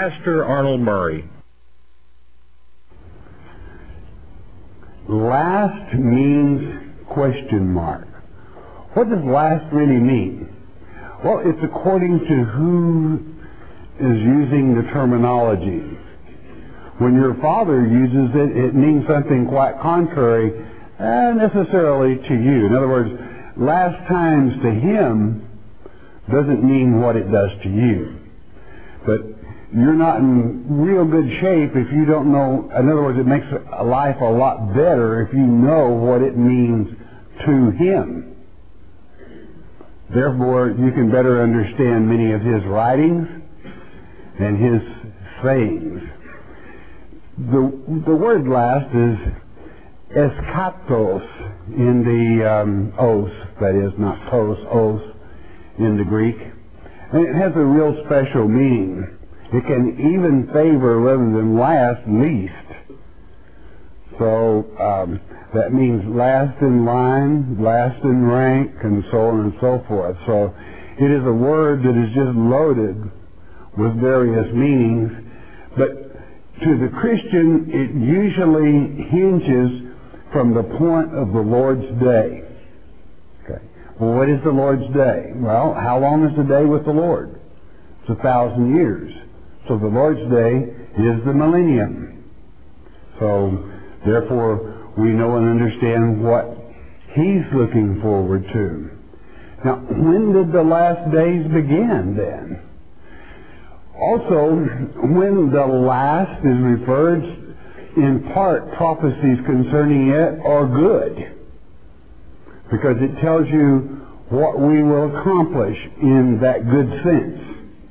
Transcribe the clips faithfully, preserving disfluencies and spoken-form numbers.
Pastor Arnold Murray. Last means question mark. What does last really mean? Well, it's according to who is using the terminology. When your father uses it, it means something quite contrary uh, necessarily to you. In other words, last times to him doesn't mean what it does to you. But you're not in real good shape if you don't know. In other words, it makes life a lot better if you know what it means to him. Therefore, you can better understand many of his writings and his sayings. The, the word last is eskatos in the um, os, that is, not tos, os in the Greek. And it has a real special meaning. It can even favor, rather than last, least. So um, that means last in line, last in rank, and so on and so forth. So it is a word that is just loaded with various meanings. But to the Christian, it usually hinges from the point of the Lord's day. Okay. Well, what is the Lord's day? Well, how long is the day with the Lord? It's a thousand years. So the Lord's day is the millennium. So, therefore, we know and understand what He's looking forward to. Now, when did the last days begin then? Also, when the last is referred, in part, prophecies concerning it are good, because it tells you what we will accomplish in that good sense.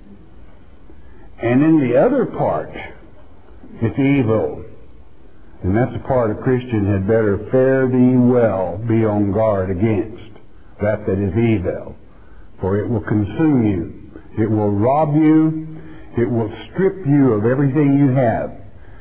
And in the other part, it's evil. And that's the part a Christian had better fare thee well, be on guard against. That that is evil. For it will consume you. It will rob you. It will strip you of everything you have.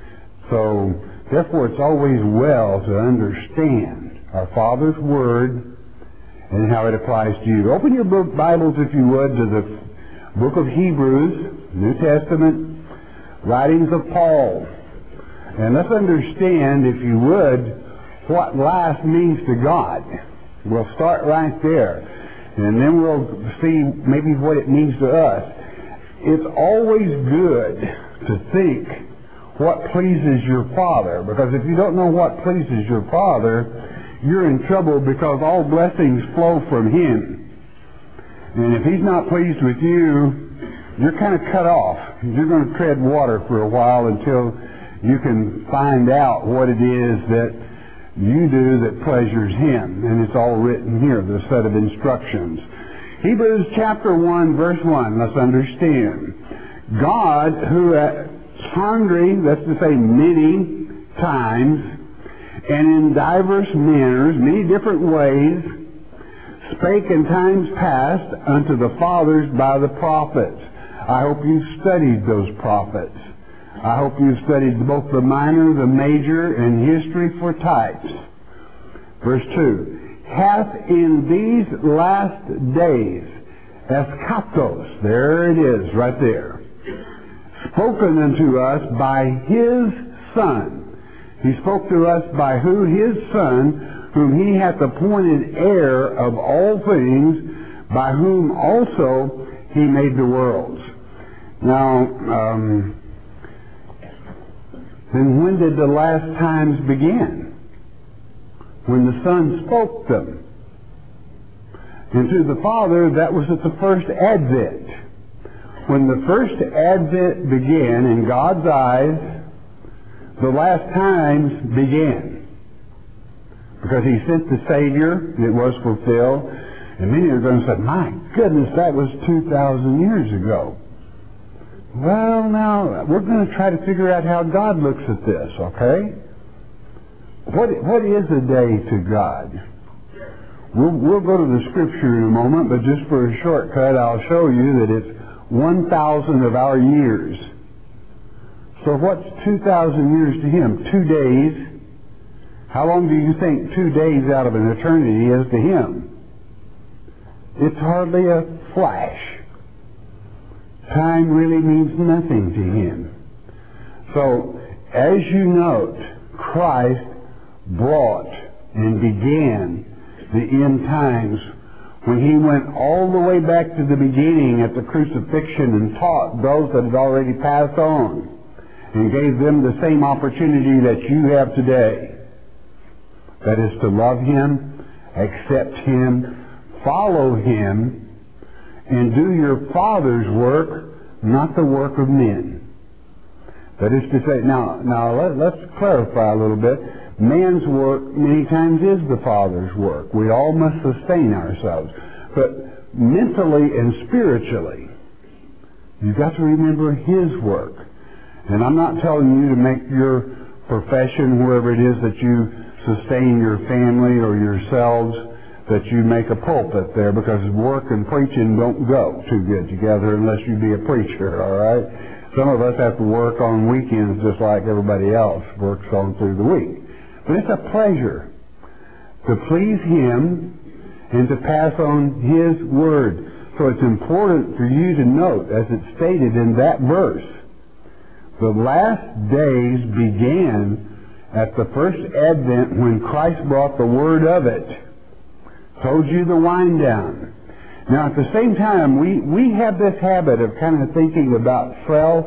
So, therefore, it's always well to understand our Father's Word and how it applies to you. Open your book Bibles, if you would, to the book of Hebrews, New Testament, writings of Paul. And let's understand, if you would, what last means to God. We'll start right there. And then we'll see maybe what it means to us. It's always good to think what pleases your Father. Because if you don't know what pleases your Father, you're in trouble, because all blessings flow from Him. And if He's not pleased with you, you're kind of cut off. You're going to tread water for a while until you can find out what it is that you do that pleasures Him. And it's all written here, the set of instructions. Hebrews chapter one, verse one, let's understand. God, who at sundry, that's to say many times, and in divers manners, many different ways, spake in times past unto the fathers by the prophets. I hope you've studied those prophets. I hope you've studied both the minor, the major, and history for types. Verse two. Hath in these last days, eskatos, there it is, right there, spoken unto us by His Son. He spoke to us by who? His Son, whom He hath appointed heir of all things, by whom also He made the worlds. Now, um, then when did the last times begin? When the Son spoke them. And to the Father, that was at the first advent. When the first advent began, in God's eyes, the last times began. Because He sent the Savior, and it was fulfilled. And many are going to say, my goodness, that was two thousand years ago. Well, now, we're going to try to figure out how God looks at this, okay? What, what is a day to God? We'll, we'll go to the Scripture in a moment, but just for a shortcut, I'll show you that it's one thousand of our years. So what's two thousand years to Him? Two days. How long do you think two days out of an eternity is to Him? It's hardly a flash. Time really means nothing to him. So, as you note, Christ brought and began the end times when he went all the way back to the beginning at the crucifixion and taught those that had already passed on and gave them the same opportunity that you have today. That is to love him, accept him, follow him, and do your Father's work, not the work of men. That is to say, now, now let, let's clarify a little bit. Man's work many times is the Father's work. We all must sustain ourselves. But mentally and spiritually, you've got to remember his work. And I'm not telling you to make your profession, wherever it is that you sustain your family or yourselves, that you make a pulpit there, because work and preaching don't go too good together unless you be a preacher, all right? Some of us have to work on weekends just like everybody else works on through the week. But it's a pleasure to please him and to pass on his word. So it's important for you to note, as it's stated in that verse, the last days began at the first advent when Christ brought the word of it. Told you the wind down. Now at the same time, we, we have this habit of kind of thinking about self.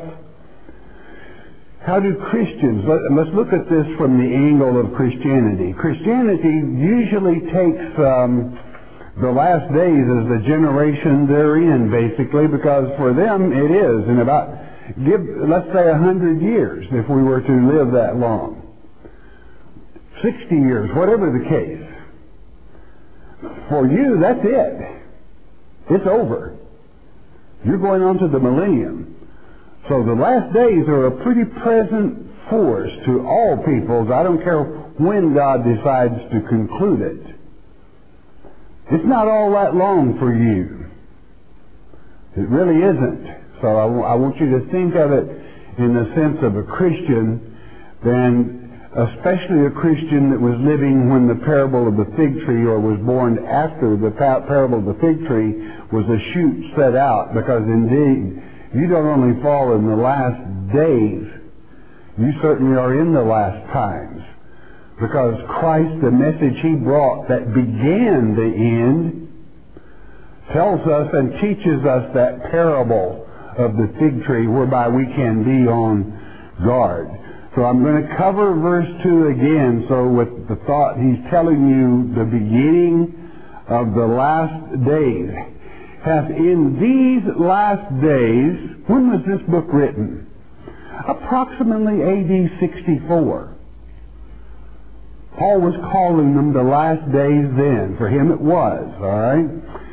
How do Christians, let, let's look at this from the angle of Christianity. Christianity usually takes um, the last days as the generation they're in, basically, because for them it is in about, give, let's say a hundred years, if we were to live that long. Sixty years, whatever the case. For you, that's it. It's over. You're going on to the millennium. So the last days are a pretty present force to all peoples. I don't care when God decides to conclude it. It's not all that long for you. It really isn't. So I, w- I want you to think of it in the sense of a Christian, then especially a Christian that was living when the parable of the fig tree, or was born after the parable of the fig tree, was a shoot set out. Because indeed, you don't only fall in the last days, you certainly are in the last times. Because Christ, the message he brought that began the end, tells us and teaches us that parable of the fig tree whereby we can be on guard. So I'm going to cover verse two again, so with the thought he's telling you the beginning of the last days. Hath in these last days, when was this book written? Approximately A D sixty-four. Paul was calling them the last days then. For him it was, all right?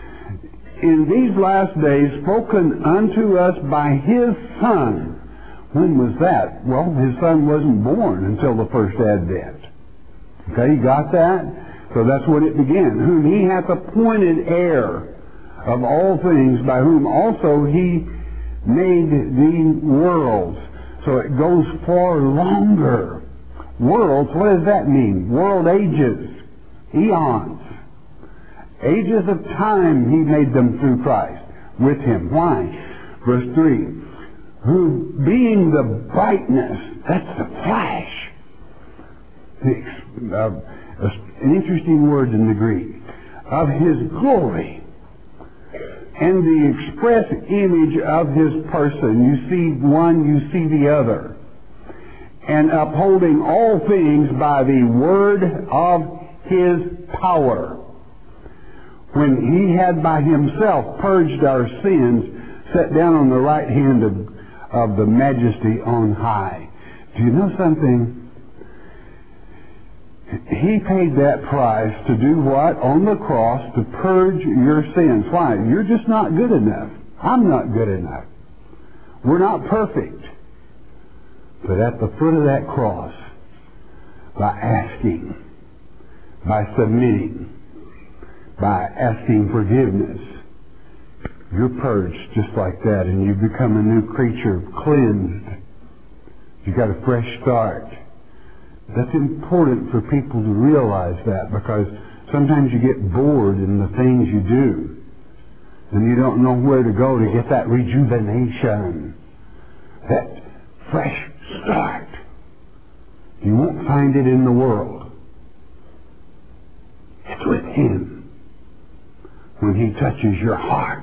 In these last days, spoken unto us by his Son. When was that? Well, his Son wasn't born until the first advent. Okay, you got that? So that's when it began. Whom he hath appointed heir of all things, by whom also he made the worlds. So it goes far longer. Worlds, what does that mean? World ages, eons. Ages of time he made them through Christ, with him. Why? Verse three. Who, being the brightness, that's the flash. The, uh, an interesting word in the Greek. Of his glory. And the express image of his person. You see one, you see the other. And upholding all things by the word of his power. When he had by himself purged our sins, sat down on the right hand of, of the majesty on high. Do you know something? He paid that price to do what? On the cross, to purge your sins. Why? You're just not good enough. I'm not good enough. We're not perfect. But at the foot of that cross, by asking, by submitting, by asking forgiveness, you're purged just like that, and you become a new creature, cleansed. You got a fresh start. That's important for people to realize that, because sometimes you get bored in the things you do. and you don't know where to go to get that rejuvenation, that fresh start, you won't find it in the world. It's with Him. When He touches your heart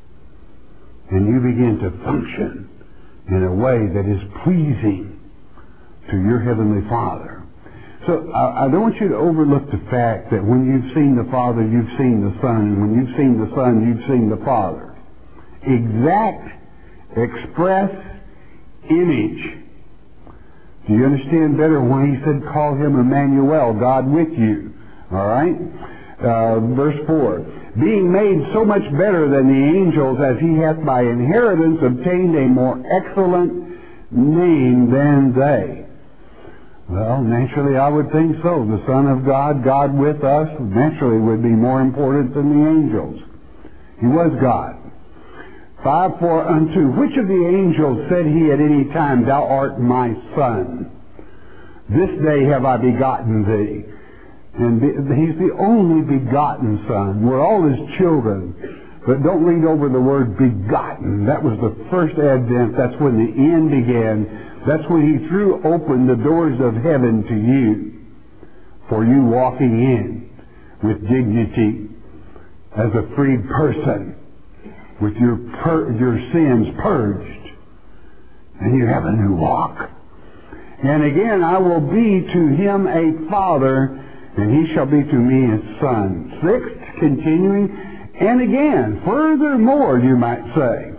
and you begin to function in a way that is pleasing to your Heavenly Father. So I, I don't want you to overlook the fact that when you've seen the Father, you've seen the Son, and when you've seen the Son, you've seen the Father. Exact, express image. Do you understand better when He said, call Him Emmanuel, God with you? All right? Uh, verse four. Being made so much better than the angels, as He hath by inheritance obtained a more excellent name than they. Well, naturally I would think so. The Son of God, God with us, naturally would be more important than the angels. He was God. Five, four, unto which of the angels said He at any time, Thou art my Son? This day have I begotten thee. And He's the only begotten Son. We're all His children. But don't read over the word begotten. That was the first advent. That's when the end began. That's when He threw open the doors of heaven to you, for you walking in with dignity as a freed person, with your pur- your sins purged, and you have a new walk. And again, I will be to him a father, and he shall be to me a son. Sixth, continuing, and again, furthermore, you might say,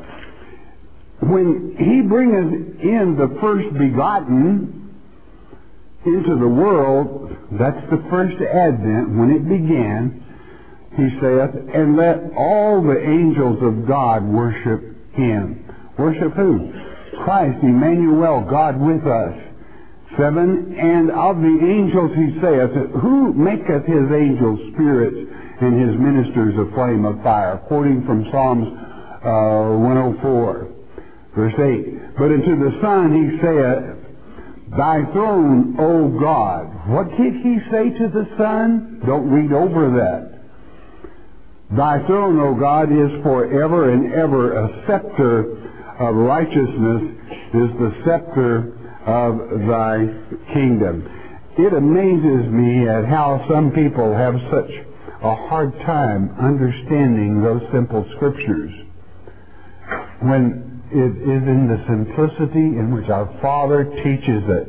when He bringeth in the first begotten into the world, that's the first advent, when it began, He saith, and let all the angels of God worship Him. Worship who? Christ, Emmanuel, God with us. Seven, and of the angels He saith, who maketh His angels spirits and His ministers a flame of fire? Quoting from Psalms uh, one oh four, verse eight. But unto the Son He saith, Thy throne, O God. What did He say to the Son? Don't read over that. Thy throne, O God, is forever and ever. A scepter of righteousness is the scepter of Thy kingdom. It amazes me at how some people have such a hard time understanding those simple scriptures, when it is in the simplicity in which our Father teaches it.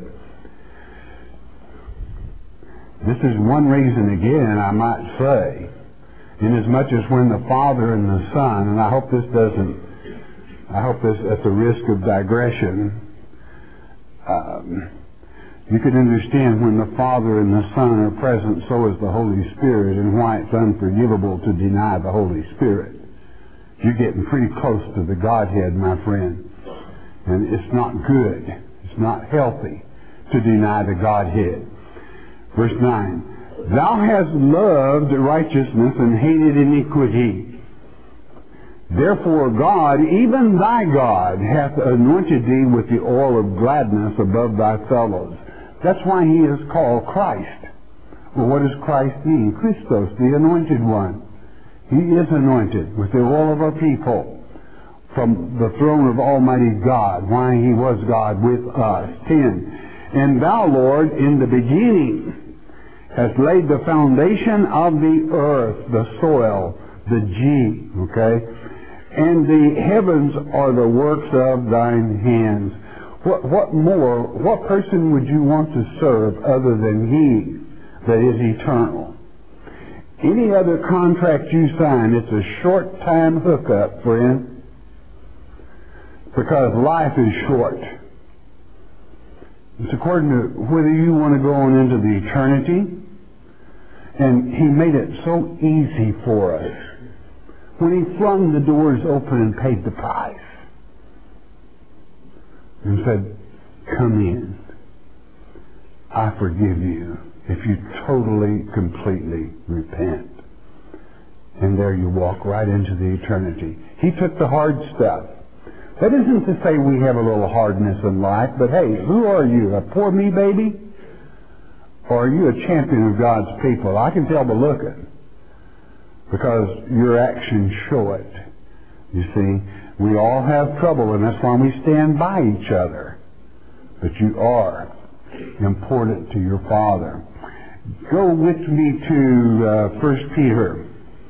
This is one reason, again, I might say, inasmuch as when the Father and the Son, and I hope this doesn't, I hope this at the risk of digression, um, you can understand when the Father and the Son are present, so is the Holy Spirit, and why it's unforgivable to deny the Holy Spirit. You're getting pretty close to the Godhead, my friend, and it's not good, it's not healthy to deny the Godhead. Verse nine. Thou hast loved righteousness and hated iniquity. Therefore God, even thy God, hath anointed thee with the oil of gladness above thy fellows. That's why He is called Christ. Well, what does Christ mean? Christos, the anointed one. He is anointed with the oil of our people from the throne of Almighty God. Why? He was God with us. Ten. And thou, Lord, in the beginning hast laid the foundation of the earth, the soil, the G, okay? And the heavens are the works of thine hands. What, what more, what person would you want to serve other than He that is eternal? Any other contract you sign, it's a short time hookup, friend, because life is short. It's according to whether you want to go on into the eternity. And He made it so easy for us when He flung the doors open and paid the price and said, come in. I forgive you if you totally, completely repent. And there you walk right into the eternity. He took the hard stuff. That isn't to say we have a little hardness in life, but hey, who are you? A poor me baby? Or are you a champion of God's people? I can tell by looking, because your actions show it. You see, we all have trouble, and that's why we stand by each other. But you are important to your Father. Go with me to uh, First Peter,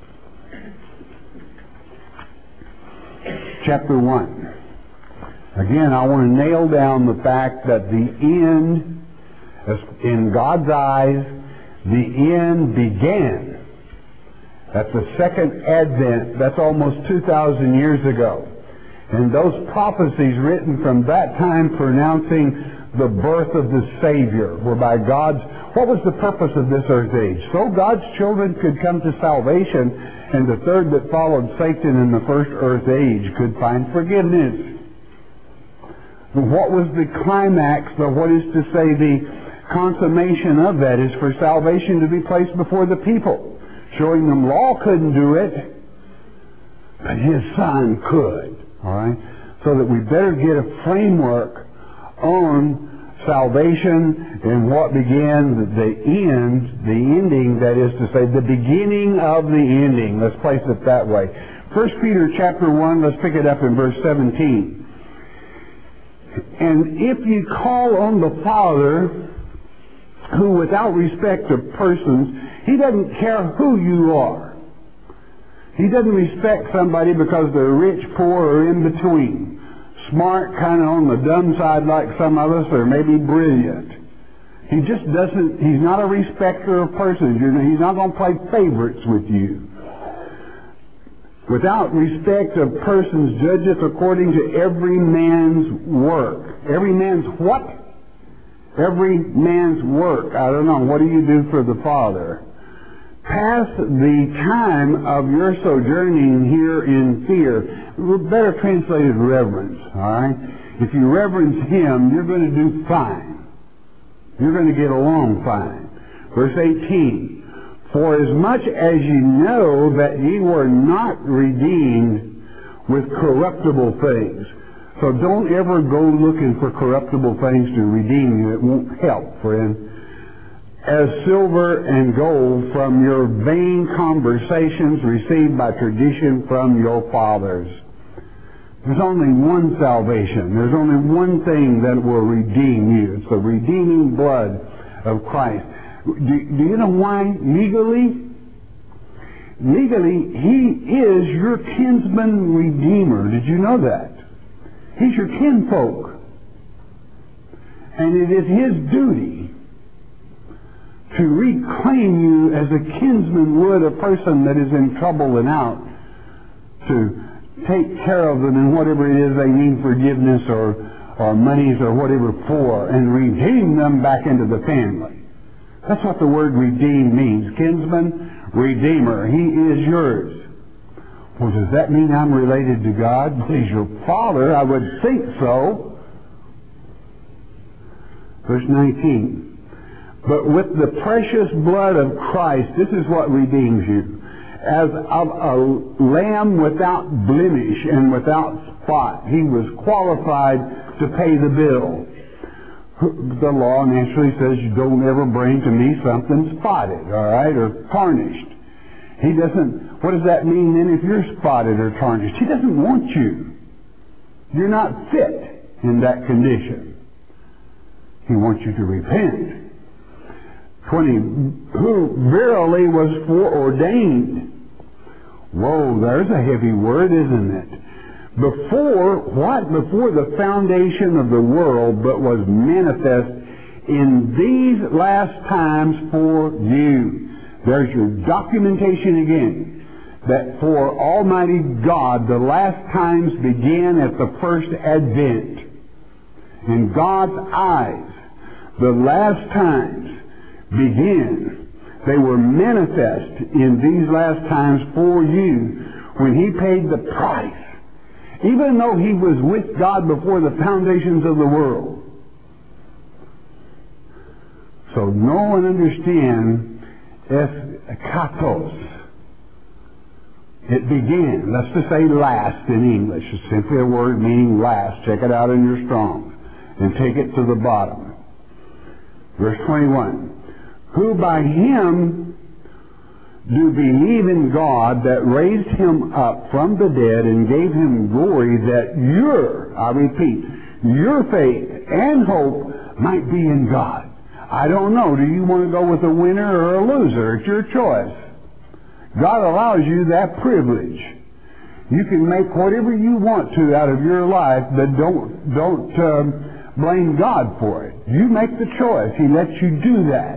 chapter one. Again, I want to nail down the fact that the end, in God's eyes, the end began. That's the second advent. That's almost two thousand years ago. And those prophecies written from that time pronouncing the birth of the Savior were by God's... What was the purpose of this earth age? So God's children could come to salvation, and the third that followed Satan in the first earth age could find forgiveness. What was the climax, or what is to say the consummation of that, is for salvation to be placed before the people, showing them law couldn't do it, but His Son could. All right? So that we better get a framework on salvation and what began, the end, the ending, that is to say, the beginning of the ending. Let's place it that way. First Peter chapter one, let's pick it up in verse seventeen. And if you call on the Father, who without respect of persons, He doesn't care who you are. He doesn't respect somebody because they're rich, poor, or in between. Smart, kind of on the dumb side like some of us, or maybe brilliant. He just doesn't, He's not a respecter of persons. You know, He's not going to play favorites with you. Without respect of persons, judgeth according to every man's work. Every man's what? Every man's work. I don't know. What do you do for the Father? Pass the time of your sojourning here in fear. Better translated reverence. All right? If you reverence Him, you're going to do fine. You're going to get along fine. Verse eighteen. For as much as ye know that ye were not redeemed with corruptible things. So don't ever go looking for corruptible things to redeem you. It won't help, friend. As silver and gold from your vain conversations received by tradition from your fathers. There's only one salvation. There's only one thing that will redeem you. It's the redeeming blood of Christ. Do, do you know why? Legally? Legally, He is your kinsman redeemer. Did you know that? He's your kinfolk. And it is His duty to reclaim you as a kinsman would a person that is in trouble and out, to take care of them in whatever it is they need forgiveness or, or monies or whatever for, and redeem them back into the family. That's what the word redeem means. Kinsman, redeemer. He is yours. Well, does that mean I'm related to God? He's your Father. I would think so. Verse nineteen. But with the precious blood of Christ, this is what redeems you. As of a lamb without blemish and without spot. He was qualified to pay the bill. The law naturally says you don't ever bring to me something spotted, all right, or tarnished. He doesn't, what does that mean then if you're spotted or tarnished? He doesn't want you. You're not fit in that condition. He wants you to repent. twenty, who verily was foreordained. Whoa, there's a heavy word, isn't it? Before, what? Before the foundation of the world, but was manifest in these last times for you. There's your documentation again. That for Almighty God, the last times began at the first advent. In God's eyes, the last times begin. They were manifest in these last times for you when He paid the price. Even though He was with God before the foundations of the world. So know and understand ekatos. It began. Let's just say last in English. It's simply a word meaning last. Check it out in your Strong's and take it to the bottom. Verse twenty-one. Who by Him do believe in God that raised him up from the dead and gave him glory, that your, I repeat, your faith and hope might be in God. I don't know. Do you want to go with a winner or a loser? It's your choice. God allows you that privilege. You can make whatever you want to out of your life, but don't don't um, blame God for it. You make the choice. He lets you do that.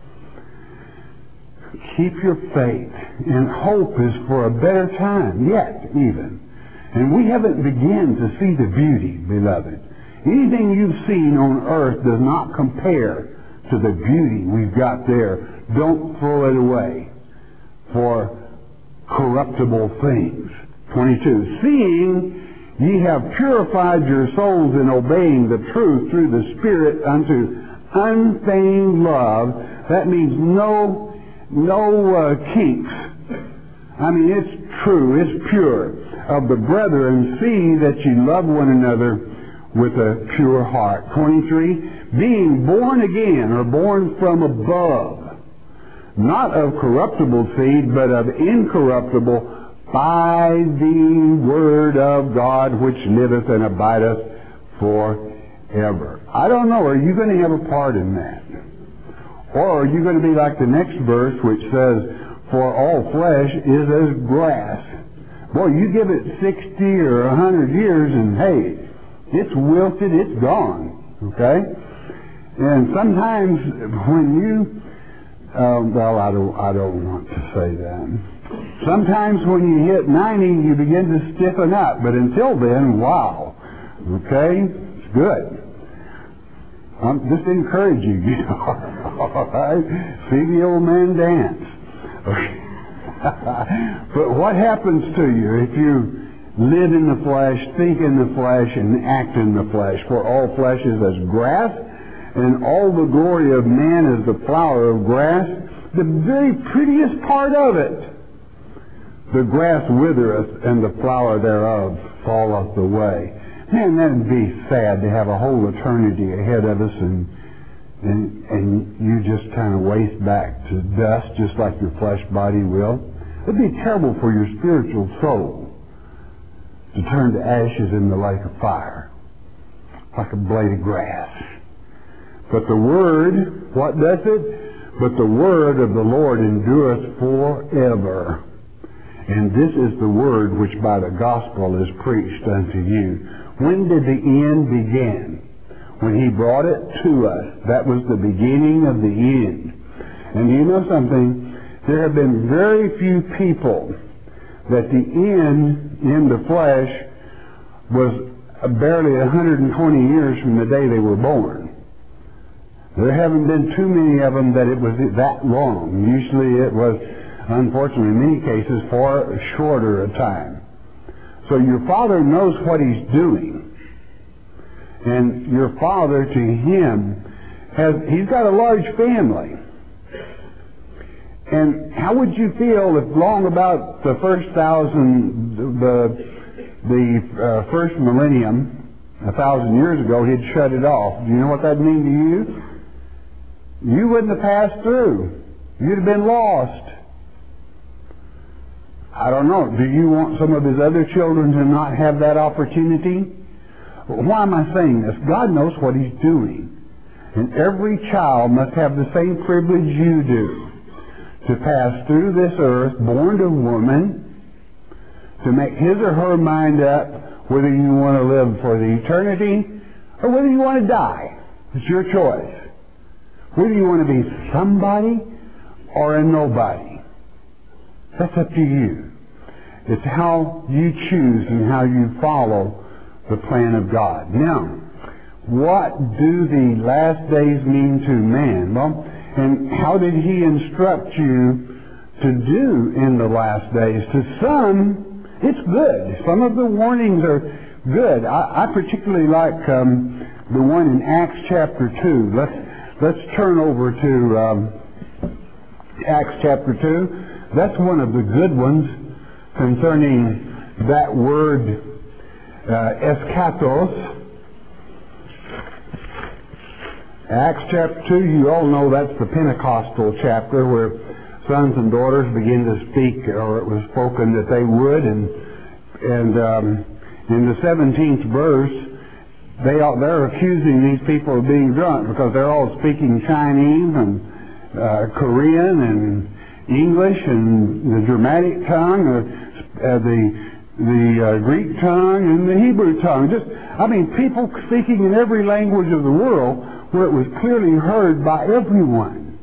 Keep your faith, and hope is for a better time yet, even. And we haven't begun to see the beauty, beloved. Anything you've seen on earth does not compare to the beauty we've got there. Don't throw it away for corruptible things. twenty-two. Seeing ye have purified your souls in obeying the truth through the Spirit unto unfeigned love. That means no no uh, kinks. I mean, it's true, it's pure. Of the brethren, see that ye love one another with a pure heart. twenty-three. Being born again, or born from above, not of corruptible seed, but of incorruptible, by the word of God, which liveth and abideth forever. I don't know, are you going to have a part in that? Or are you going to be like the next verse, which says, for all flesh is as grass. Boy, you give it sixty or a hundred years and hey, it's wilted, it's gone. Okay? And sometimes when you, uh, well, I don't, I don't want to say that. Sometimes when you hit ninety, you begin to stiffen up. But until then, wow. Okay? It's good. I'm just encouraging you. All right? See the old man dance. Okay. But what happens to you if you live in the flesh, think in the flesh, and act in the flesh? For all flesh is as grass, and all the glory of man is the flower of grass, the very prettiest part of it. The grass withereth, and the flower thereof falleth away. Man, that would be sad to have a whole eternity ahead of us, and and and you just kind of waste back to dust, just like your flesh body will. It'd be terrible for your spiritual soul to turn to ashes in the lake of fire, like a blade of grass. But the word, what does it? But the word of the Lord endureth forever. And this is the word which by the gospel is preached unto you. When did the end begin? When he brought it to us. That was the beginning of the end. And you know something? There have been very few people that the end in the flesh was barely one hundred twenty years from the day they were born. There haven't been too many of them that it was that long. Usually it was, unfortunately, in many cases, far shorter a time. So your Father knows what He's doing. And your Father, to Him, has, He's got a large family. And how would you feel if long about the first thousand, the, the uh, first millennium, a thousand years ago, He'd shut it off? Do you know what that'd mean to you? You wouldn't have passed through. You'd have been lost. I don't know. Do you want some of His other children to not have that opportunity? Why am I saying this? God knows what He's doing. And every child must have the same privilege you do, to pass through this earth, born to woman, to make his or her mind up whether you want to live for the eternity or whether you want to die. It's your choice. Whether you want to be somebody or a nobody. That's up to you. It's how you choose and how you follow the plan of God. Now, what do the last days mean to man? Well, and how did He instruct you to do in the last days? To some, it's good. Some of the warnings are good. I, I particularly like um, the one in Acts chapter two. Let's let's turn over to um, Acts chapter two. That's one of the good ones concerning that word uh, eskatos. Acts chapter two, you all know that's the Pentecostal chapter where sons and daughters begin to speak, or it was spoken that they would, and and um, in the seventeenth verse, they are, they're accusing these people of being drunk because they're all speaking Chinese and uh, Korean and English and the Dramatic tongue, or uh, the the uh, Greek tongue and the Hebrew tongue. Just, I mean, people speaking in every language of the world where it was clearly heard by everyone.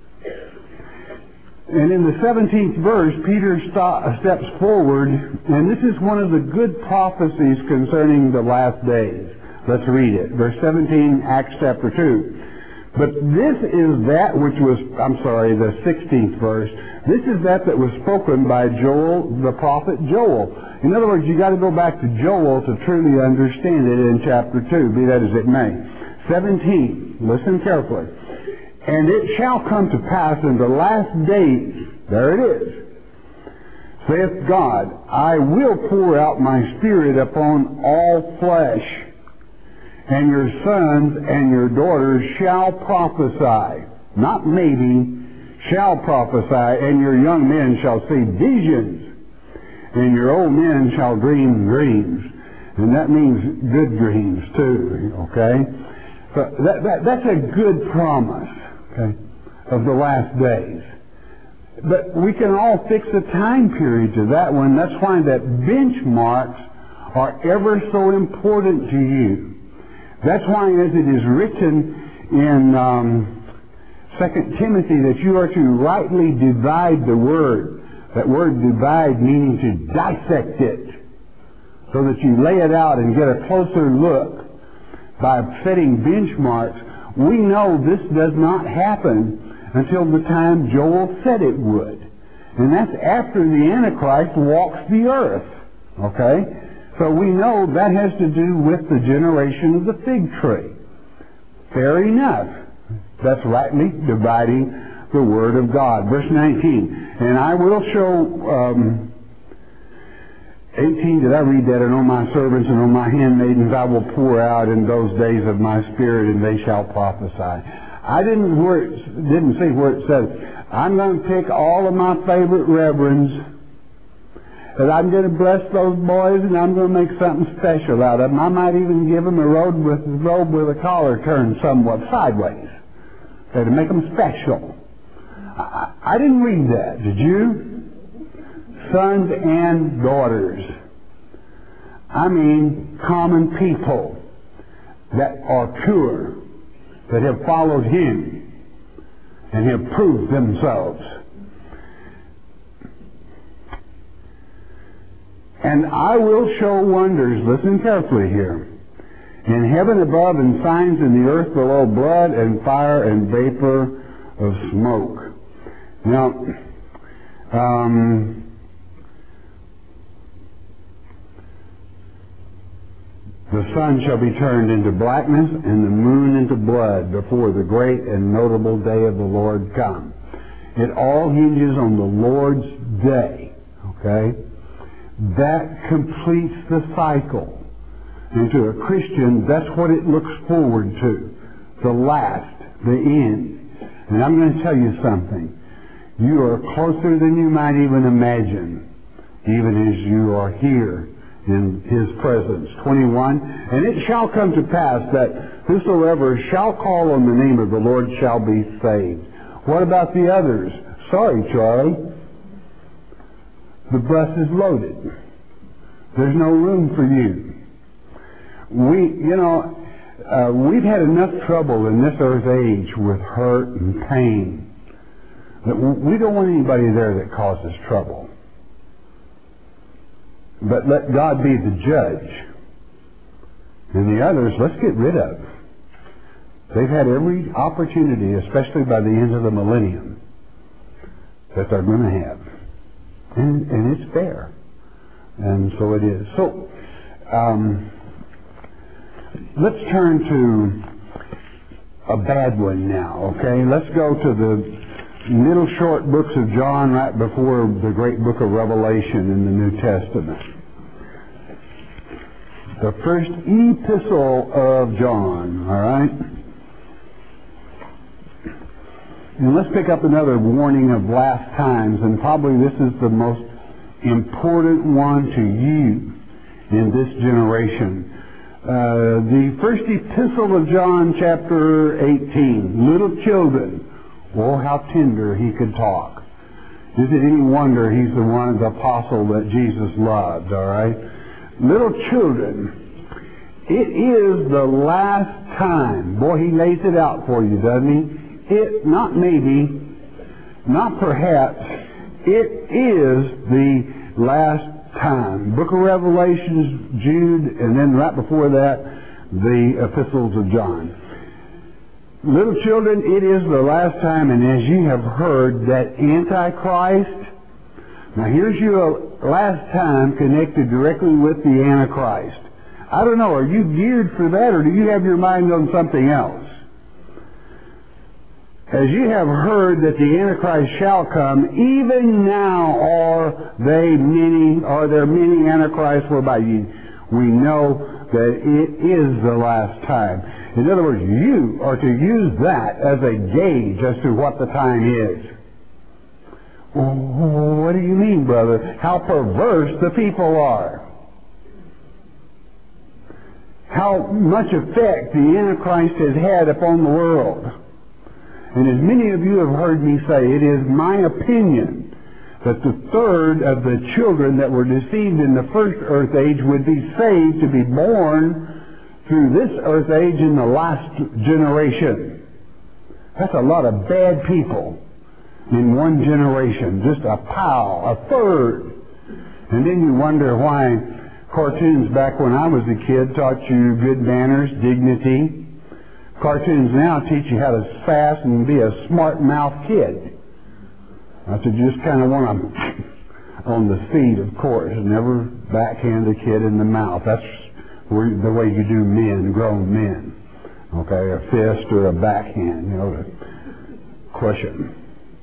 And in the seventeenth verse, Peter st- steps forward, and this is one of the good prophecies concerning the last days. Let's read it. Verse seventeen, Acts chapter two. But this is that which was, I'm sorry, the sixteenth verse. This is that that was spoken by Joel, the prophet Joel. In other words, you got to go back to Joel to truly understand it in chapter two, be that as it may. seventeen, listen carefully. And it shall come to pass in the last days, there it is, saith God, I will pour out my Spirit upon all flesh, and your sons and your daughters shall prophesy. Not maybe, shall prophesy, and your young men shall see visions, and your old men shall dream dreams. And that means good dreams too, okay? But that, that, that's a good promise, okay, of the last days. But we can all fix a time period to that one. That's why that benchmarks are ever so important to you. That's why, as it is written in um, Second Timothy, that you are to rightly divide the word. That word divide meaning to dissect it, so that you lay it out and get a closer look by setting benchmarks. We know this does not happen until the time Joel said it would. And that's after the Antichrist walks the earth. Okay? So we know that has to do with the generation of the fig tree. Fair enough. That's rightly dividing the Word of God. Verse nineteen. And I will show... Um, eighteen, did I read that? And on my servants and on my handmaidens I will pour out in those days of my Spirit, and they shall prophesy. I didn't, where it, didn't see where it says, I'm going to pick all of my favorite reverends, and I'm going to bless those boys, and I'm going to make something special out of them. I might even give them a robe with, robe with a collar turned somewhat sideways, okay, to make them special. I, I didn't read that. Did you? Sons and daughters. I mean, common people that are pure, that have followed Him and have proved themselves. And I will show wonders, listen carefully here, in heaven above and signs in the earth below, blood and fire and vapor of smoke. Now, um, the sun shall be turned into blackness and the moon into blood before the great and notable day of the Lord come. It all hinges on the Lord's day, okay? That completes the cycle. And to a Christian, that's what it looks forward to. The last, the end. And I'm going to tell you something. You are closer than you might even imagine, even as you are here in His presence. twenty-one, and it shall come to pass that whosoever shall call on the name of the Lord shall be saved. What about the others? Sorry, Charlie. The bus is loaded. There's no room for you. We, you know, uh, we've had enough trouble in this earth age with hurt and pain that we don't want anybody there that causes trouble. But let God be the judge. And the others, let's get rid of. They've had every opportunity, especially by the end of the millennium, that they're going to have. And, and it's fair. And so it is. So, um, let's turn to a bad one now, okay? Let's go to the middle short books of John right before the great book of Revelation in the New Testament. The first epistle of John, all right? And let's pick up another warning of last times, and probably this is the most important one to you in this generation. Uh, the first epistle of John, chapter eighteen. Little children. Oh, how tender he could talk. Is it any wonder he's the one, the apostle that Jesus loved, all right? Little children, it is the last time. Boy, he lays it out for you, doesn't he? It, not maybe, not perhaps, it is the last time. Book of Revelations, Jude, and then right before that, the epistles of John. Little children, it is the last time, and as you have heard, that Antichrist, now here's your last time connected directly with the Antichrist. I don't know, are you geared for that, or do you have your mind on something else? As you have heard that the Antichrist shall come, even now are they many, are there many Antichrists whereby you, we know that it is the last time. In other words, you are to use that as a gauge as to what the time is. Well, what do you mean, brother? How perverse the people are. How much effect the Antichrist has had upon the world. And as many of you have heard me say, it is my opinion that the third of the children that were deceived in the first earth age would be saved to be born through this earth age in the last generation. That's a lot of bad people in one generation. Just a pile, a third. And then you wonder why cartoons back when I was a kid taught you good manners, dignity. Cartoons now teach you how to sass and be a smart-mouthed kid. I said, you just kind of want to, on the feet, of course, never backhand a kid in the mouth. That's where, the way you do men, grown men. Okay, a fist or a backhand, you know, to crush him.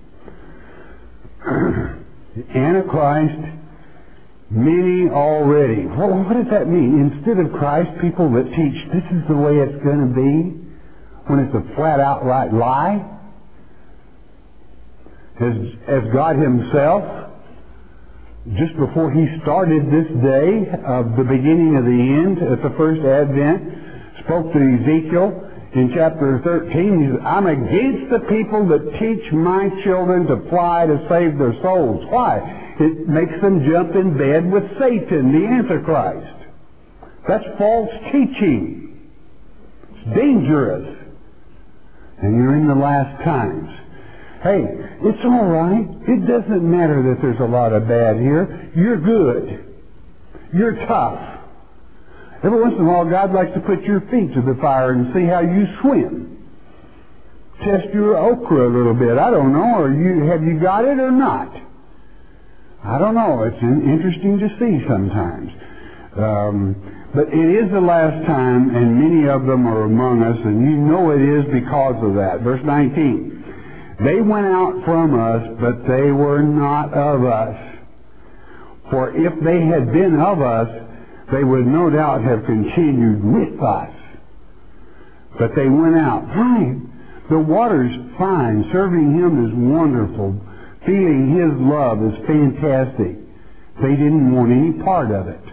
Antichrist, many already. Well, what does that mean? Instead of Christ, people that teach this is the way it's going to be, when it's a flat outright lie? As, as God himself, just before he started this day of the beginning of the end at the first advent, spoke to Ezekiel in chapter thirteen. He said, I'm against the people that teach my children to fly to save their souls. Why? It makes them jump in bed with Satan, the Antichrist. That's false teaching. It's dangerous. And you're in the last times. Hey, it's all right. It doesn't matter that there's a lot of bad here. You're good. You're tough. Every once in a while, God likes to put your feet to the fire and see how you swim. Test your okra a little bit. I don't know. Or you have you got it or not? I don't know. It's interesting to see sometimes. Um, but it is the last time, and many of them are among us, and you know it is because of that. Verse nineteen. They went out from us, but they were not of us. For if they had been of us, they would no doubt have continued with us. But they went out. Fine. The water's fine. Serving him is wonderful. Feeling his love is fantastic. They didn't want any part of it.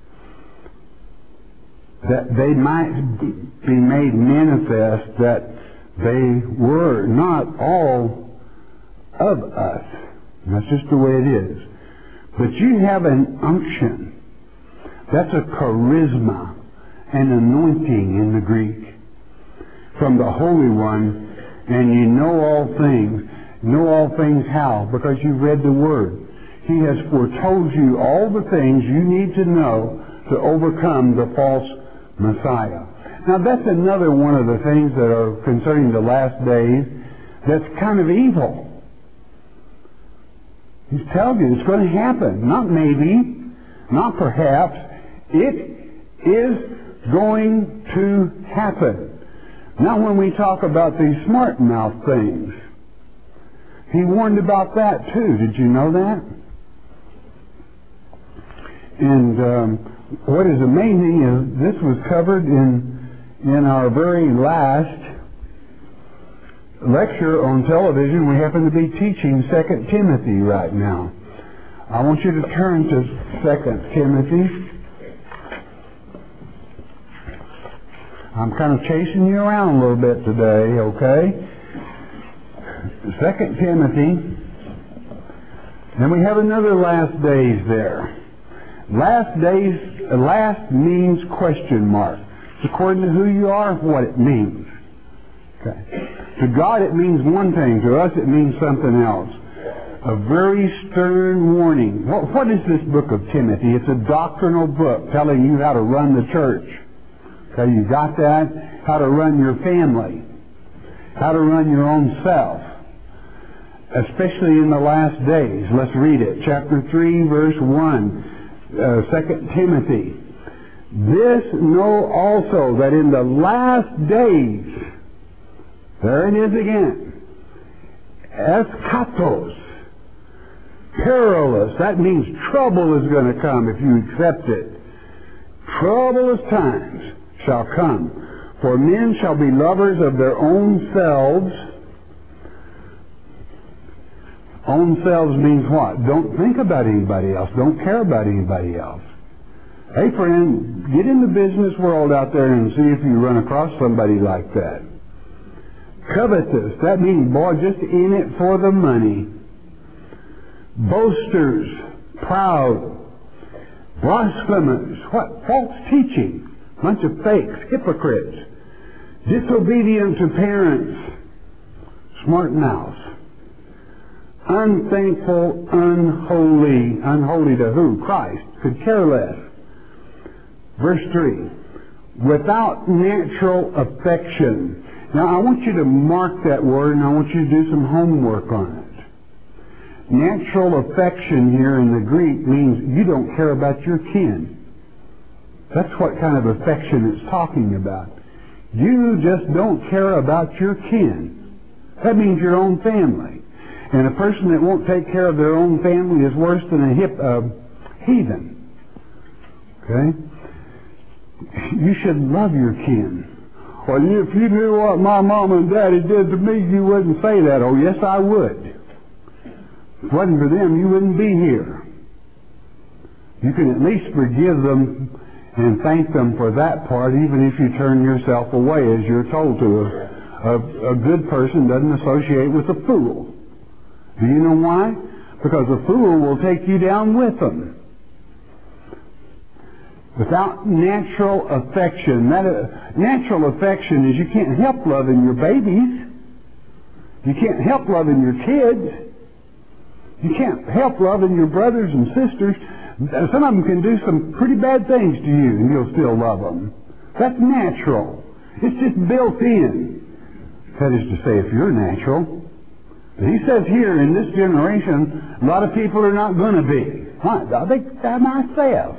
That they might be made manifest that they were not all of us. That's just the way it is. But you have an unction. That's a charisma, an anointing in the Greek, from the Holy One, and you know all things. Know all things how? Because you've read the Word. He has foretold you all the things you need to know to overcome the false Messiah. Now that's another one of the things that are concerning the last days that's kind of evil. He's telling you it's going to happen. Not maybe, not perhaps. It is going to happen. Now when we talk about these smart mouth things, he warned about that too. Did you know that? And um, what is amazing is this was covered in in our very last lecture on television. We happen to be teaching Second Timothy right now. I want you to turn to Second Timothy. I'm kind of chasing you around a little bit today, okay? Second Timothy. And we have another last days there. Last days, last means question mark. It's according to who you are, what it means. Okay. To God it means one thing. To us it means something else. A very stern warning. What, what is this book of Timothy? It's a doctrinal book telling you how to run the church. Okay, you got that? How to run your family. How to run your own self. Especially in the last days. Let's read it. Chapter three, verse one. Uh, Second Timothy. This know also that in the last days, there it is again, eschatos, perilous. That means trouble is going to come if you accept it. Troublous times shall come. For men shall be lovers of their own selves. Own selves means what? Don't think about anybody else. Don't care about anybody else. Hey friend, get in the business world out there and see if you run across somebody like that. Covetous, that means, boy, just in it for the money. Boasters, proud, blasphemers, what? False teaching, bunch of fakes, hypocrites, disobedient to parents, smart mouths, unthankful, unholy, unholy to who? Christ, could care less. Verse three, without natural affection. Now I want you to mark that word and I want you to do some homework on it. Natural affection here in the Greek means you don't care about your kin. That's what kind of affection it's talking about. You just don't care about your kin. That means your own family. And a person that won't take care of their own family is worse than a hip, uh, heathen. Okay? You should love your kin. Well, if you knew what my mom and daddy did to me, you wouldn't say that. Oh, yes, I would. If it wasn't for them, you wouldn't be here. You can at least forgive them and thank them for that part, even if you turn yourself away, as you're told to. A, a, a good person doesn't associate with a fool. Do you know why? Because a fool will take you down with them. Without natural affection. That, uh, natural affection is you can't help loving your babies. You can't help loving your kids. You can't help loving your brothers and sisters. Some of them can do some pretty bad things to you and you'll still love them. That's natural. It's just built in. That is to say, if you're natural. But he says here, in this generation, a lot of people are not going to be. I think that myself.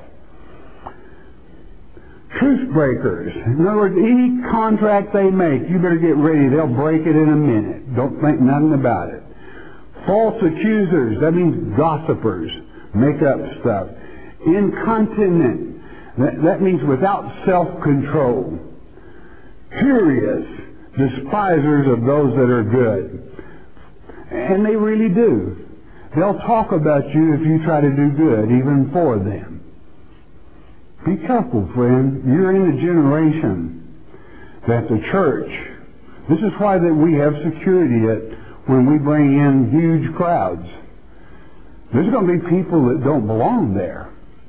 Truth breakers. In other words, any contract they make, you better get ready. They'll break it in a minute. Don't think nothing about it. False accusers. That means gossipers. Make up stuff. Incontinent. That, that means without self-control. Furious. Despisers of those that are good. And they really do. They'll talk about you if you try to do good, even for them. Be careful, friend. You're in a generation that the church, this is why that we have security at, when we bring in huge crowds. There's going to be people that don't belong there.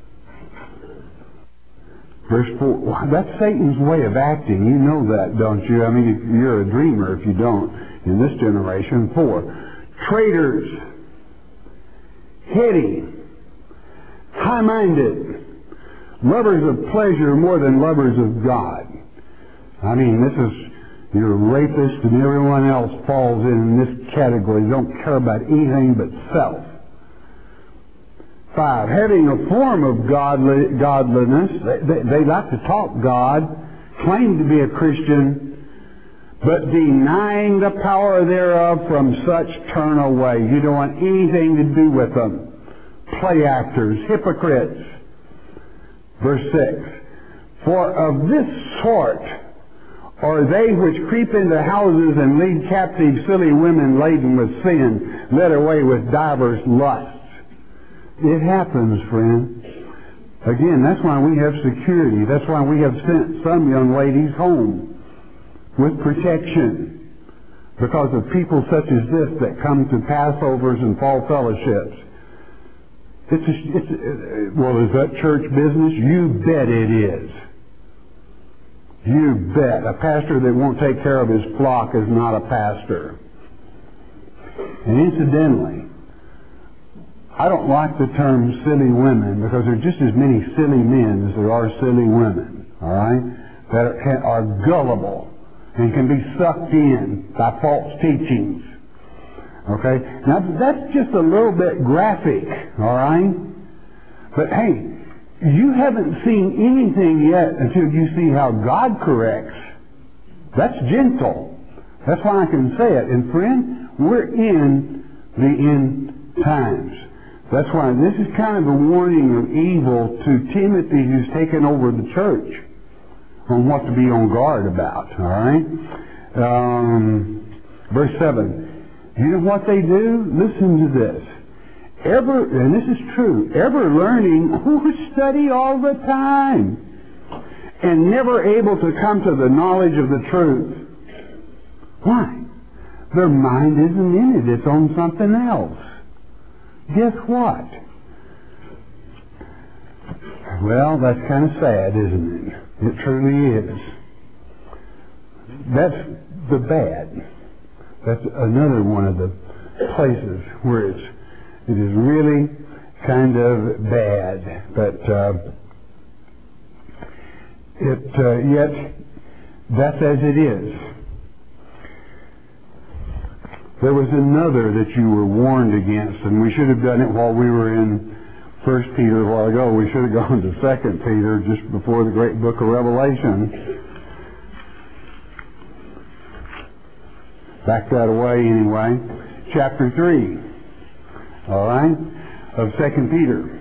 Verse four, that's Satan's way of acting. You know that, don't you? I mean, if you're a dreamer if you don't in this generation. Four, traitors, heady, high-minded, lovers of pleasure more than lovers of God. I mean, this is your rapist and everyone else falls in this category. They don't care about anything but self. Five, having a form of godly, godliness. They, they, they like to talk God, claim to be a Christian, but denying the power thereof, from such turn away. You don't want anything to do with them. Play actors, hypocrites. Verse six, for of this sort Or they which creep into houses and lead captive silly women laden with sin, led away with divers lusts. It happens, friend. Again, that's why we have security. That's why we have sent some young ladies home with protection, because of people such as this that come to Passovers and fall fellowships. It's, a, it's a, well, is that church business? You bet it is. You bet. A pastor that won't take care of his flock is not a pastor. And incidentally, I don't like the term silly women, because there are just as many silly men as there are silly women, all right, that are, are gullible and can be sucked in by false teachings. Okay? Now, that's just a little bit graphic, all right? But hey, you haven't seen anything yet until you see how God corrects. That's gentle. That's why I can say it. And friend, we're in the end times. That's why this is kind of a warning of evil to Timothy, who's taken over the church, on what to be on guard about. All right? Um, verse seven. You know what they do? Listen to this. Ever, and this is true, ever learning who study all the time, and never able to come to the knowledge of the truth. Why? Their mind isn't in it. It's on something else. Guess what? Well, that's kind of sad, isn't it? It truly is. That's the bad. That's another one of the places where it's, it is really kind of bad. But uh, it uh, yet that's as it is. There was another that you were warned against, and we should have done it while we were in First Peter a while ago. We should have gone to Second Peter just before the great book of Revelation. Back that away anyway. Chapter three, all right, of Second Peter.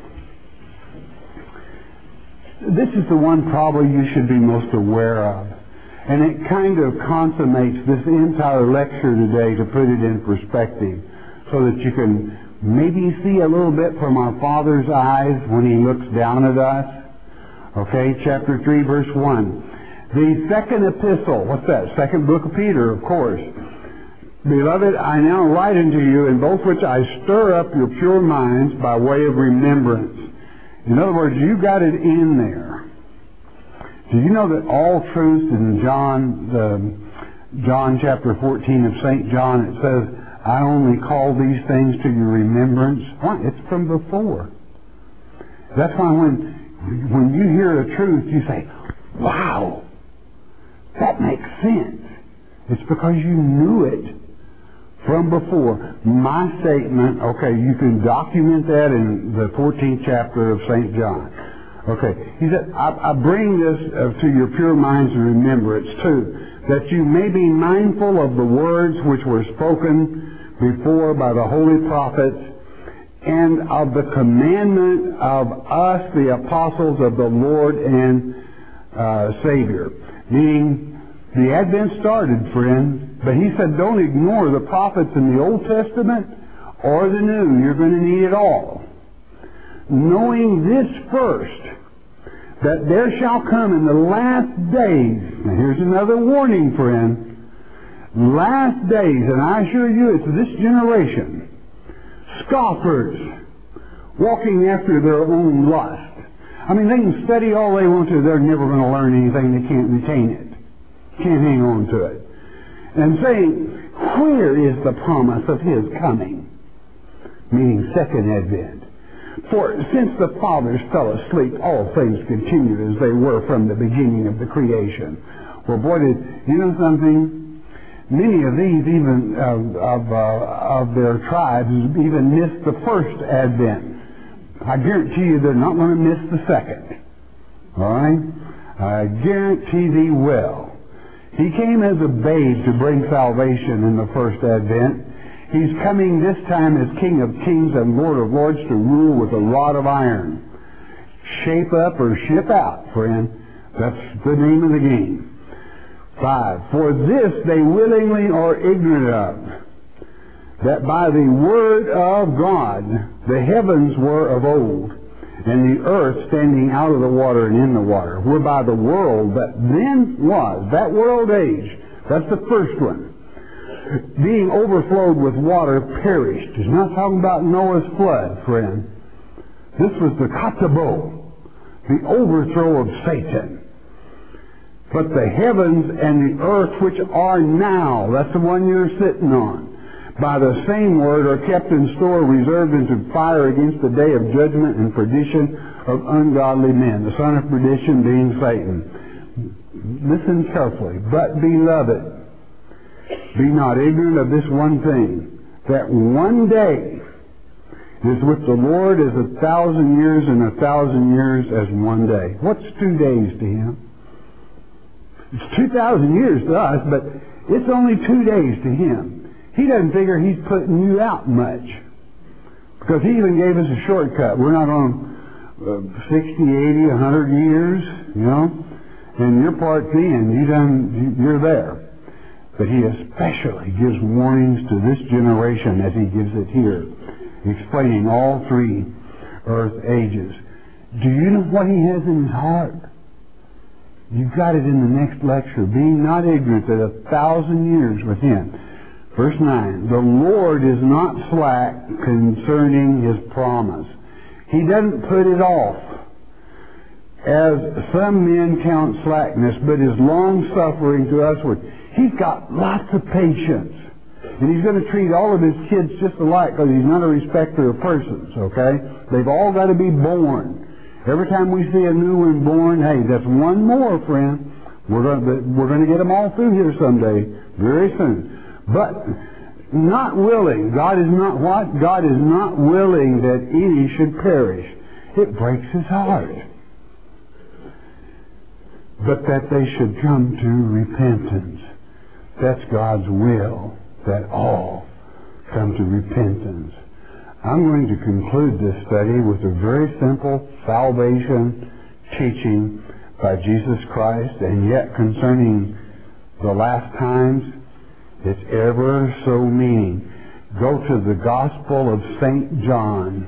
This is the one probably you should be most aware of. And it kind of consummates this entire lecture today, to put it in perspective, so that you can maybe see a little bit from our Father's eyes when He looks down at us. Okay, chapter three, verse one. The second epistle, what's that? Second book of Peter, of course. Beloved, I now write unto you, in both which I stir up your pure minds by way of remembrance. In other words, you got it in there. Do you know that all truth in John, the, John chapter fourteen of Saint John, it says, I only call these things to your remembrance? Why? It's from before. That's why when, when you hear the truth, you say, wow, that makes sense. It's because you knew it from before. My statement, okay, you can document that in the fourteenth chapter of Saint John. Okay, he said, I, I bring this uh, to your pure minds and remembrance too, that you may be mindful of the words which were spoken before by the holy prophets, and of the commandment of us, the apostles of the Lord and uh, Savior. Meaning, the Advent started, friend, but he said don't ignore the prophets in the Old Testament or the New. You're going to need it all. Knowing this first, that there shall come in the last days, and here's another warning, friend, last days, and I assure you it's this generation, scoffers, walking after their own lust. I mean, they can study all they want to, they're never going to learn anything, they can't retain it, can't hang on to it. And saying, where is the promise of His coming? Meaning second advent. For since the fathers fell asleep, all things continued as they were from the beginning of the creation. Well, boy, did you know something? Many of these, even of of, uh, of their tribes, even missed the first advent. I guarantee you they're not going to miss the second. All right? I guarantee thee well. He came as a babe to bring salvation in the first advent. He's coming this time as King of Kings and Lord of Lords to rule with a rod of iron. Shape up or ship out, friend. That's the name of the game. Five. For this they willingly are ignorant of, that by the word of God the heavens were of old, and the earth standing out of the water and in the water, whereby the world that then was, that world age, that's the first one, being overflowed with water, perished. He's not talking about Noah's flood, friend. This was the katabo, the overthrow of Satan. But the heavens and the earth which are now, that's the one you're sitting on, by the same word are kept in store, reserved into fire against the day of judgment and perdition of ungodly men. The son of perdition being Satan. Listen carefully. But, beloved, be not ignorant of this one thing, that one day is with the Lord as a thousand years, and a thousand years as one day. What's two days to him? It's two thousand years to us, but it's only two days to him. He doesn't figure he's putting you out much, because he even gave us a shortcut. We're not on uh, sixty, eighty, a hundred years, you know, and your part's in. You done, you're there. But he especially gives warnings to this generation as he gives it here, explaining all three earth ages. Do you know what he has in his heart? You've got it in the next lecture. Being not ignorant that a thousand years with him. Verse nine, the Lord is not slack concerning his promise. He doesn't put it off, as some men count slackness, but is long-suffering to usward. He's got lots of patience. And he's going to treat all of his kids just alike, because he's not a respecter of persons, okay? They've all got to be born. Every time we see a new one born, hey, that's one more, friend. We're going to, we're going to get them all through here someday, very soon. But not willing. God is not what? God is not willing that any should perish. It breaks his heart. But that they should come to repentance. That's God's will, that all come to repentance. I'm going to conclude this study with a very simple salvation teaching by Jesus Christ, and yet concerning the last times, it's ever so meaning. Go to the Gospel of Saint John.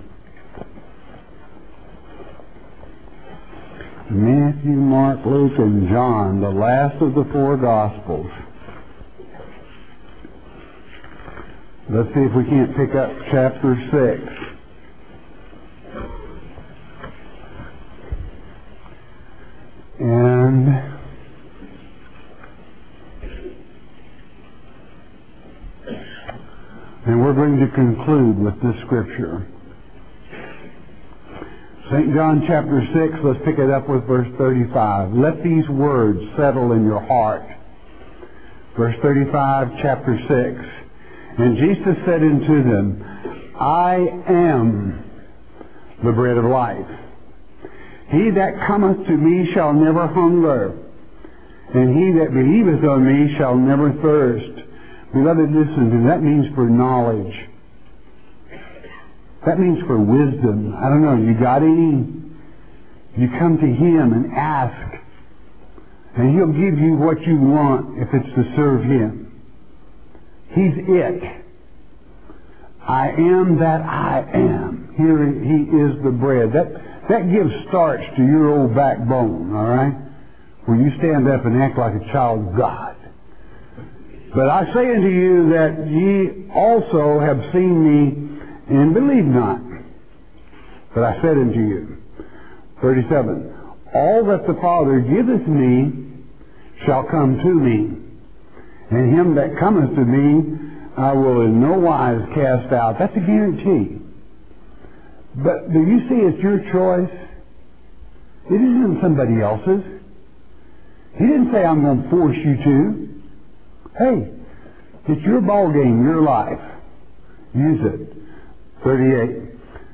Matthew, Mark, Luke, and John, the last of the four Gospels. Let's see if we can't pick up chapter six. And And we're going to conclude with this scripture. Saint John chapter six, let's pick it up with verse thirty-five. Let these words settle in your heart. Verse thirty-five, chapter six. And Jesus said unto them, I am the bread of life. He that cometh to me shall never hunger, and he that believeth on me shall never thirst. Beloved, listen to that. Means for knowledge. That means for wisdom. I don't know, you got any? You come to him and ask, and he'll give you what you want if it's to serve him. He's it. I am that I am. Here he is the bread. That, that gives starch to your old backbone, all right? Where you stand up and act like a child of God. But I say unto you that ye also have seen me, and believe not. But I said unto you, thirty-seven, all that the Father giveth me shall come to me, and him that cometh to me I will in no wise cast out. That's a guarantee. But do you see it's your choice? It isn't somebody else's. He didn't say, I'm going to force you to. Hey, it's your ball game, your life. Use it. thirty-eight.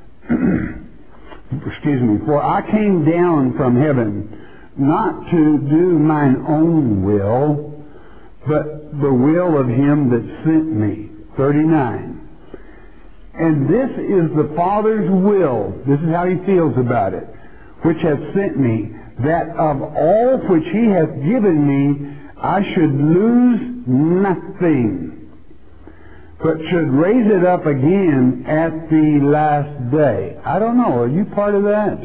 Excuse me. For I came down from heaven not to do mine own will, but the will of him that sent me. thirty-nine. And this is the Father's will. This is how he feels about it. Which hath sent me, that of all which he hath given me, I should lose nothing, but should raise it up again at the last day. I don't know. Are you part of that?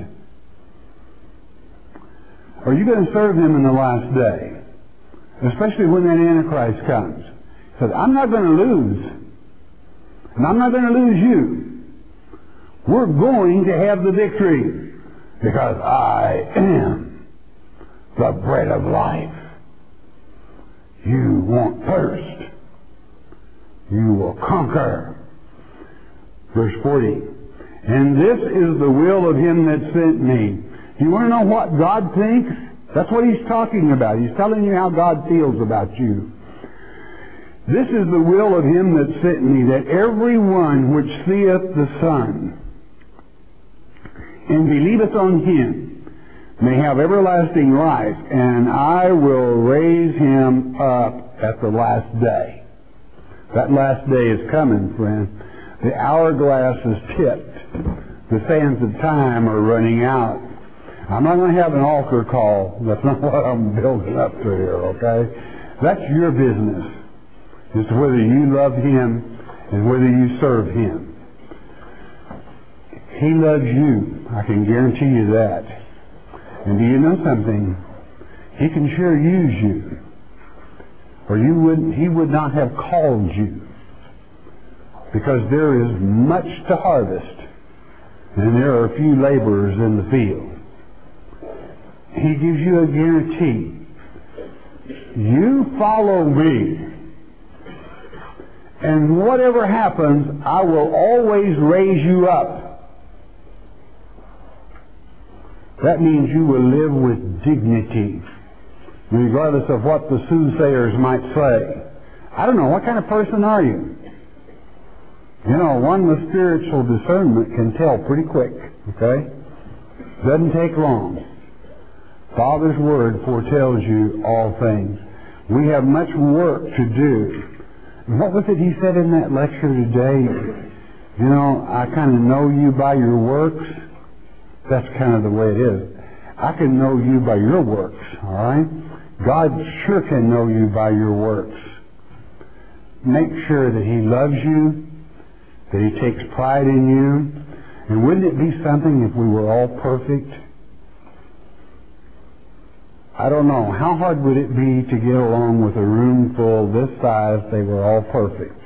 Are you going to serve Him in the last day? Especially when that Antichrist comes. He says, I'm not going to lose. And I'm not going to lose you. We're going to have the victory. Because I am the bread of life. You won't thirst. You will conquer. Verse forty. And this is the will of Him that sent me. Do you want to know what God thinks? That's what He's talking about. He's telling you how God feels about you. This is the will of Him that sent me, that every one which seeth the Son and believeth on Him may have everlasting life, and I will raise him up at the last day. That last day is coming, friend. The hourglass is tipped. The sands of time are running out. I'm not going to have an altar call. That's not what I'm building up to here, okay? That's your business, as to whether you love Him and whether you serve Him. He loves you. I can guarantee you that. And do you know something? He can sure use you. Or you wouldn't, He would not have called you. Because there is much to harvest. And there are few laborers in the field. He gives you a guarantee. You follow me. And whatever happens, I will always raise you up. That means you will live with dignity, regardless of what the soothsayers might say. I don't know, what kind of person are you? You know, one with spiritual discernment can tell pretty quick, okay? Doesn't take long. Father's Word foretells you all things. We have much work to do. And what was it he said in that lecture today? You know, I kind of know you by your works. That's kind of the way it is. I can know you by your works, all right? God sure can know you by your works. Make sure that He loves you, that He takes pride in you. And wouldn't it be something if we were all perfect? I don't know. How hard would it be to get along with a room full this size, they were all perfect?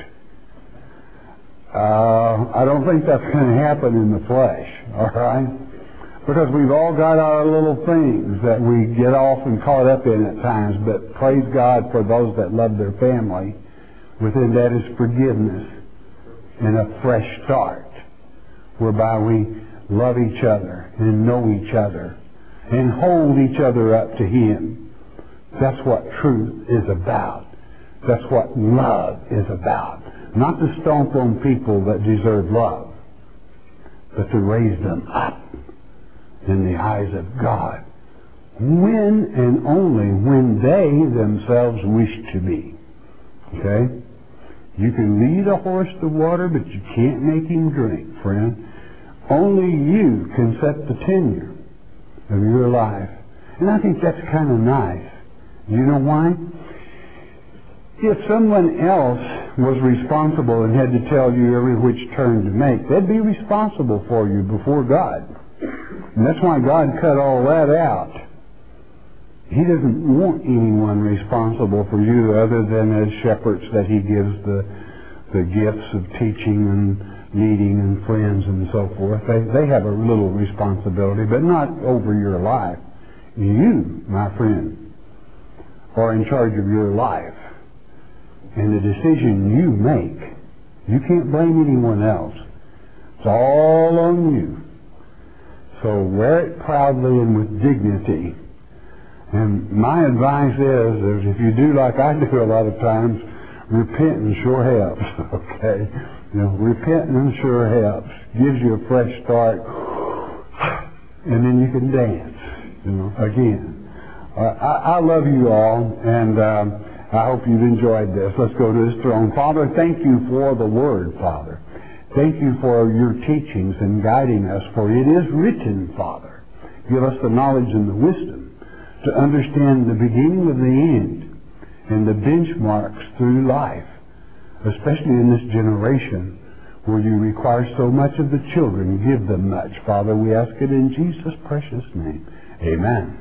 Uh, I don't think that's going to happen in the flesh, all right? Because we've all got our little things that we get off and caught up in at times, but praise God for those that love their family. Within that is forgiveness and a fresh start, whereby we love each other and know each other and hold each other up to Him. That's what truth is about. That's what love is about. Not to stomp on people that deserve love, but to raise them up in the eyes of God, when and only when they themselves wish to be. Okay? You can lead a horse to water, but you can't make him drink, friend. Only you can set the tenure of your life. And I think that's kind of nice. You know why? If someone else was responsible and had to tell you every which turn to make, they'd be responsible for you before God. And that's why God cut all that out. He doesn't want anyone responsible for you other than as shepherds that He gives the the gifts of teaching and leading and friends and so forth. They, they have a little responsibility, but not over your life. You, my friend, are in charge of your life. And the decision you make, you can't blame anyone else. It's all on you. So wear it proudly and with dignity. And my advice is, is if you do like I do a lot of times, repenting sure helps, okay? You know, repenting sure helps. Gives you a fresh start. And then you can dance, you know, again. Uh, I, I love you all, and um, I hope you've enjoyed this. Let's go to His throne. Father, thank you for the Word, Father. Thank you for your teachings and guiding us, for it is written, Father. Give us the knowledge and the wisdom to understand the beginning of the end, and the benchmarks through life, especially in this generation where you require so much of the children. Give them much. Father, we ask it in Jesus' precious name. Amen.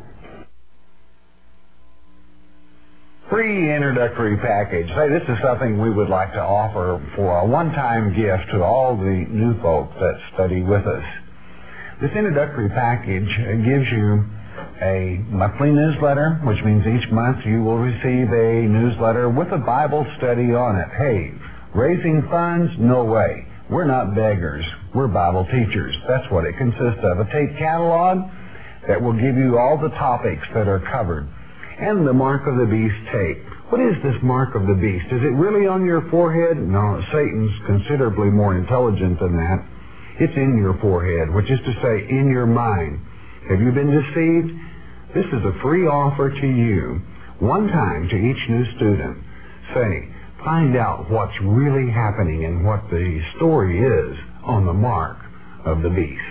Free introductory package. Say, this is something we would like to offer for a one-time gift to all the new folk that study with us. This introductory package gives you a monthly newsletter, which means each month you will receive a newsletter with a Bible study on it. Hey, raising funds? No way. We're not beggars. We're Bible teachers. That's what it consists of. A tape catalog that will give you all the topics that are covered. And the Mark of the Beast tape. What is this Mark of the Beast? Is it really on your forehead? No, Satan's considerably more intelligent than that. It's in your forehead, which is to say, in your mind. Have you been deceived? This is a free offer to you, one time to each new student. Say, find out what's really happening and what the story is on the Mark of the Beast.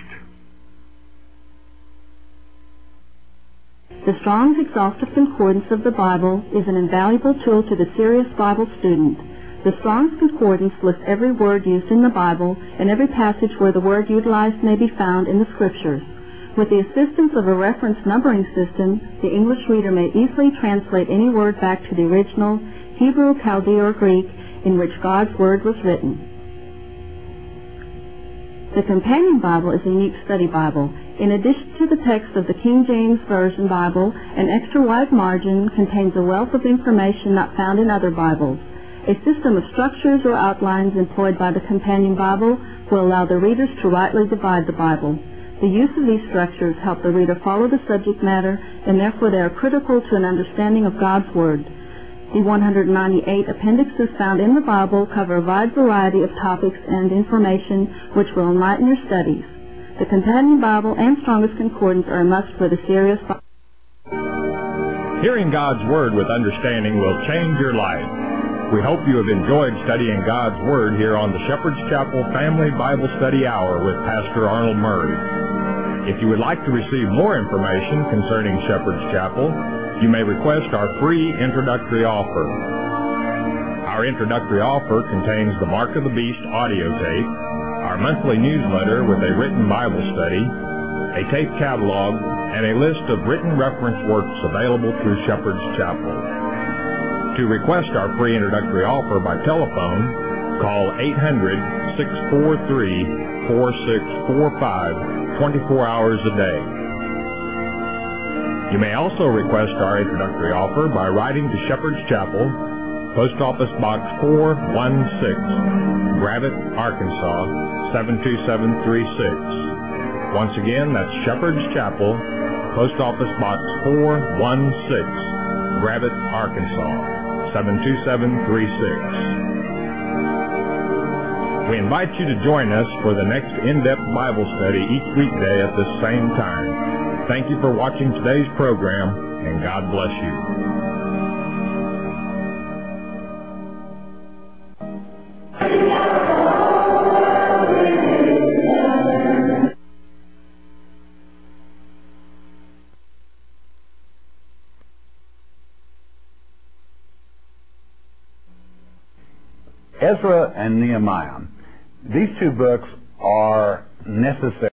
The Strong's Exhaustive Concordance of the Bible is an invaluable tool to the serious Bible student. The Strong's Concordance lists every word used in the Bible and every passage where the word utilized may be found in the Scriptures. With the assistance of a reference numbering system, the English reader may easily translate any word back to the original Hebrew, Chaldee, or Greek in which God's Word was written. The Companion Bible is a unique study Bible. In addition to the text of the King James Version Bible, an extra wide margin contains a wealth of information not found in other Bibles. A system of structures or outlines employed by the Companion Bible will allow the readers to rightly divide the Bible. The use of these structures help the reader follow the subject matter, and therefore they are critical to an understanding of God's Word. The one hundred ninety-eight appendixes found in the Bible cover a wide variety of topics and information which will enlighten your studies. The Companion Bible and Strong's Concordance are a must for the serious Bible. Hearing God's Word with understanding will change your life. We hope you have enjoyed studying God's Word here on the Shepherd's Chapel Family Bible Study Hour with Pastor Arnold Murray. If you would like to receive more information concerning Shepherd's Chapel, you may request our free introductory offer. Our introductory offer contains the Mark of the Beast audio tape, our monthly newsletter with a written Bible study, a tape catalog, and a list of written reference works available through Shepherd's Chapel. To request our free introductory offer by telephone, call eight hundred, six four three, four six four five twenty-four hours a day. You may also request our introductory offer by writing to Shepherd's Chapel, Post Office Box four one six, Gravette, Arkansas, seven two seven three six. Once again, that's Shepherd's Chapel, Post Office Box four one six, Gravette, Arkansas, seven two seven three six. We invite you to join us for the next in-depth Bible study each weekday at this same time. Thank you for watching today's program, and God bless you. Ezra and Nehemiah. These two books are necessary.